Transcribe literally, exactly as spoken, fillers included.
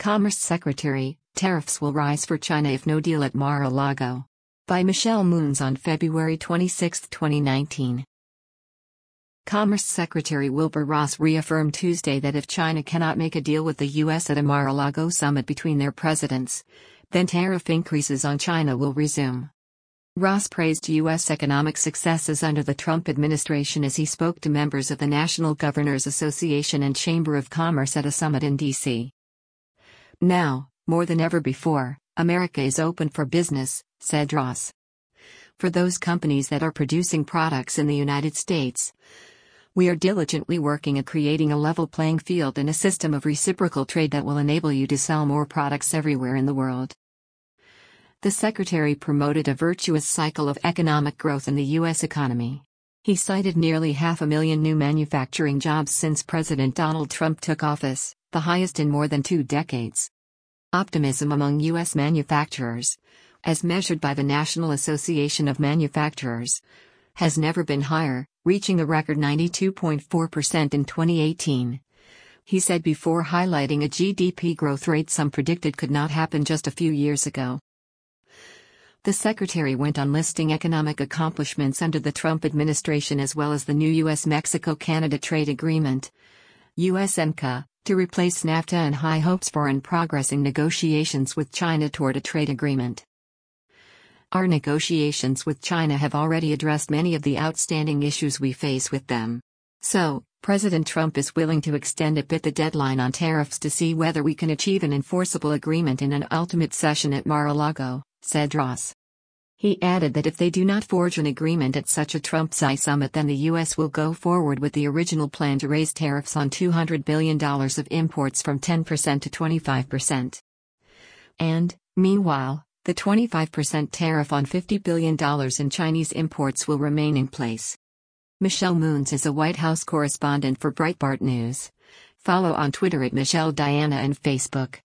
Commerce Secretary, tariffs will rise for China if no deal at Mar-a-Lago. By Michelle Moons on February twenty-sixth, twenty nineteen. Commerce Secretary Wilbur Ross reaffirmed Tuesday that if China cannot make a deal with the U S at a Mar-a-Lago summit between their presidents, then tariff increases on China will resume. Ross praised U S economic successes under the Trump administration as he spoke to members of the National Governors Association and Chamber of Commerce at a summit in D C Now, more than ever before, America is open for business, said Ross. For those companies that are producing products in the United States, we are diligently working at creating a level playing field and a system of reciprocal trade that will enable you to sell more products everywhere in the world. The Secretary promoted a virtuous cycle of economic growth in the U S economy. He cited nearly half a million new manufacturing jobs since President Donald Trump took office, the highest in more than two decades. Optimism among U S manufacturers, as measured by the National Association of Manufacturers, has never been higher, reaching a record ninety-two point four percent in twenty eighteen. He said before highlighting a G D P growth rate some predicted could not happen just a few years ago. The Secretary went on listing economic accomplishments under the Trump administration as well as the new U S Mexico-Canada Trade Agreement, U S M C A, to replace NAFTA and high hopes for and progressing negotiations with China toward a trade agreement. Our negotiations with China have already addressed many of the outstanding issues we face with them. So, President Trump is willing to extend a bit the deadline on tariffs to see whether we can achieve an enforceable agreement in an ultimate session at Mar-a-Lago, said Ross. He added that if they do not forge an agreement at such a Trump-Xi summit, then the U S will go forward with the original plan to raise tariffs on two hundred billion dollars of imports from ten percent to twenty-five percent. And, meanwhile, the twenty-five percent tariff on fifty billion dollars in Chinese imports will remain in place. Michelle Moons is a White House correspondent for Breitbart News. Follow on Twitter at Michelle Diana and Facebook.